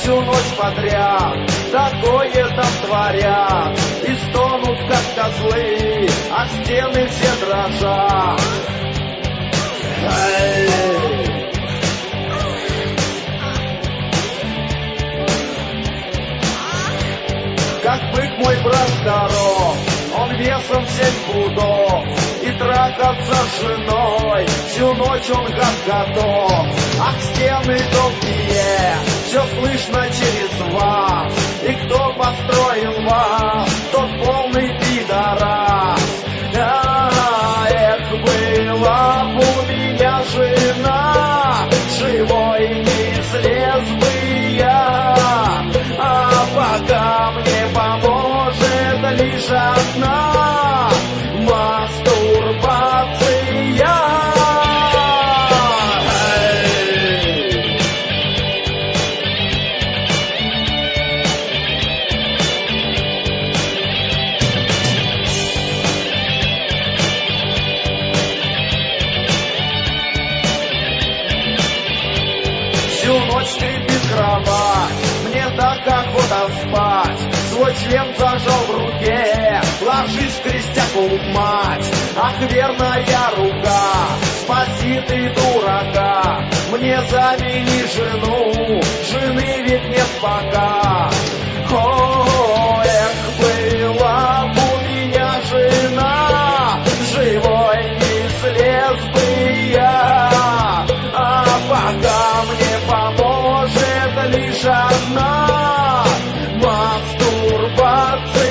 всю ночь подряд такое там творят, и стонут, как козлы, а стены все дрожат. Как бык мой брат здоров, он весом 7 пудов, и трахаться с женой всю ночь он как готов. Ах, стены тонкие, все слышно через вас, и кто построил вас, тот полный пидорас. Эх, была б у меня жена, живой не слез бы я, а пока мне поможет лишь одна мастурбация. Всю ночь скрипит кровать, мне так охота спать. Свой член зажал в руке, ложись в крестяку, мать. Ах, верная рука, спаси ты дурака, мне замени жену, жены ведь нет пока. О, эх, была б у меня жена, живой не слез бы я, а пока мне поможет лишь одна мастурбация.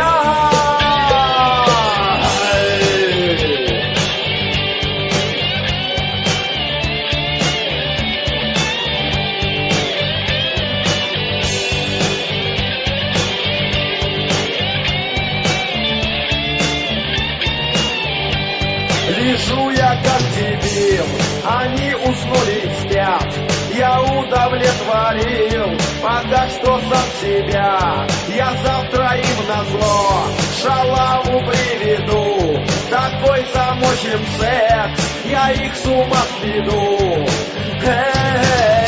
Лежу я как дебил, они уснули и спят. Я удовлетворил пока что сам себя. Я завтра им назло шалаву приведу. Такой замочим секс, я их с ума сведу.